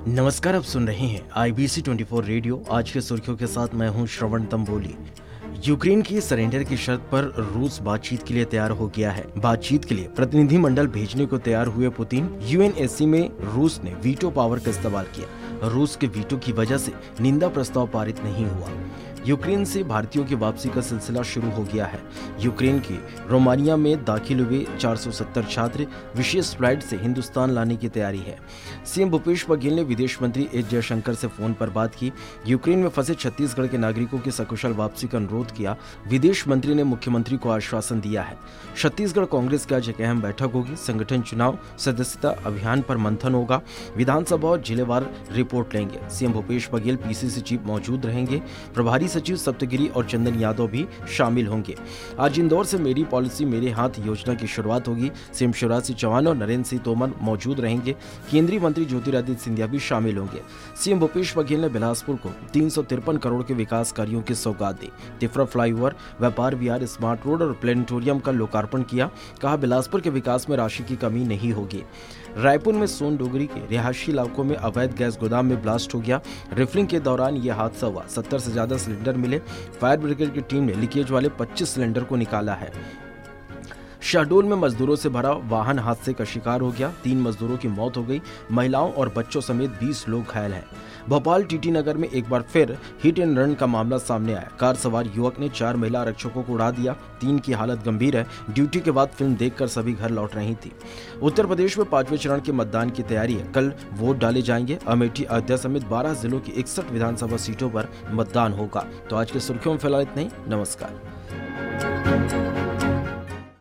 नमस्कार, आप सुन रहे हैं IBC 24 रेडियो। आज के सुर्खियों के साथ मैं हूं श्रवण तंबोली। यूक्रेन की सरेंडर की शर्त पर रूस बातचीत के लिए तैयार हो गया है। बातचीत के लिए प्रतिनिधिमंडल भेजने को तैयार हुए पुतिन। UNSC में रूस ने वीटो पावर का इस्तेमाल किया। रूस के वीटो की वजह से निंदा प्रस्ताव पारित नहीं हुआ। यूक्रेन से भारतीयों की वापसी का सिलसिला शुरू हो गया है। यूक्रेन की रोमानिया में दाखिल हुए 470 छात्र विशेष फ्लाइट से हिंदुस्तान लाने की तैयारी है। सीएम भूपेश बघेल ने विदेश मंत्री एस जयशंकर से फोन पर बात की। यूक्रेन में फंसे छत्तीसगढ़ के नागरिकों की सकुशल वापसी का अनुरोध किया। विदेश मंत्री ने मुख्यमंत्री को आश्वासन दिया है। छत्तीसगढ़ कांग्रेस की आज एक अहम बैठक होगी। संगठन चुनाव सदस्यता अभियान पर मंथन होगा। विधानसभा और जिलेवार रिपोर्ट लेंगे। CM Bhupesh Baghel PCC chief मौजूद रहेंगे। प्रभारी सचिव सप्तगिरी और चंदन यादव भी शामिल होंगे। आज इंदौर से मेरी पॉलिसी मेरे हाथ योजना की शुरुआत होगी। सीएम शिवराज सिंह चौहान और नरेंद्र सिंह तोमर मौजूद रहेंगे। केंद्रीय मंत्री ज्योतिरादित्य सिंधिया भी शामिल होंगे। सीएम भूपेश बघेल ने बिलासपुर को 353 करोड़ के विकास कार्यों की सौगात दी। Tifra flyover, Vyapar Vihar, smart road और प्लेनेटोरियम का लोकार्पण किया। कहा, बिलासपुर के विकास में राशि की कमी नहीं होगी। रायपुर में सोन डोगरी के रिहायशी इलाकों में अवैध गैस गोदाम में ब्लास्ट हो गया। रिफिलिंग के दौरान यह हादसा हुआ। 70 से ज्यादा सिलेंडर मिले। फायर ब्रिगेड की टीम ने लीकेज वाले 25 सिलेंडर को निकाला है। शहडोल में मजदूरों से भरा वाहन हादसे का शिकार हो गया। 3 मजदूरों की मौत हो गई। महिलाओं और बच्चों समेत 20 लोग घायल हैं। भोपाल TT नगर में एक बार फिर हिट एंड रन का मामला सामने आया। कार सवार युवक ने 4 महिला आरक्षकों को उड़ा दिया। 3 की हालत गंभीर है। ड्यूटी के बाद फिल्म देखकर सभी घर लौट रही थी। उत्तर प्रदेश में 5वें चरण के मतदान की तैयारी है। कल वोट डाले जाएंगे। अमेठी, अयोध्या समेत 12 जिलों की 61 विधानसभा सीटों पर मतदान होगा। तो आज के सुर्खियों में फिलहाल इतना ही। नमस्कार।